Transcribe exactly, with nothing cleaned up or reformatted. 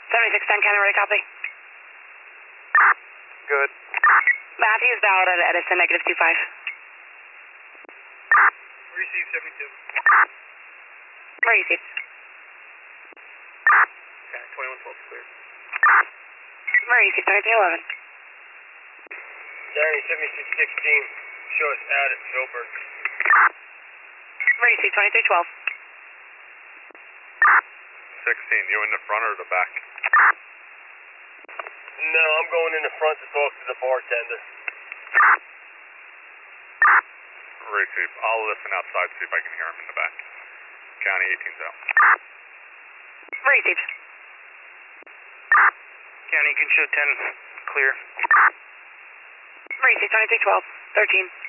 seventy-six ten, County, ready, copy. Good. Matthews, valid at Edison, negative two five. Receive seventy-two. Received. Okay, twenty-one twelve clear. Received, twenty-three eleven. Danny, seventy-six sixteen. Show us out at Philbert. Received, twenty-three twelve. sixteen, you in the front or the back? No, I'm going in the front to talk to the bartender. Receive. I'll listen outside, see if I can hear him in the back. County eighteen's out. Received. County, you can show ten clear. Received, twenty-three twelve. thirteen.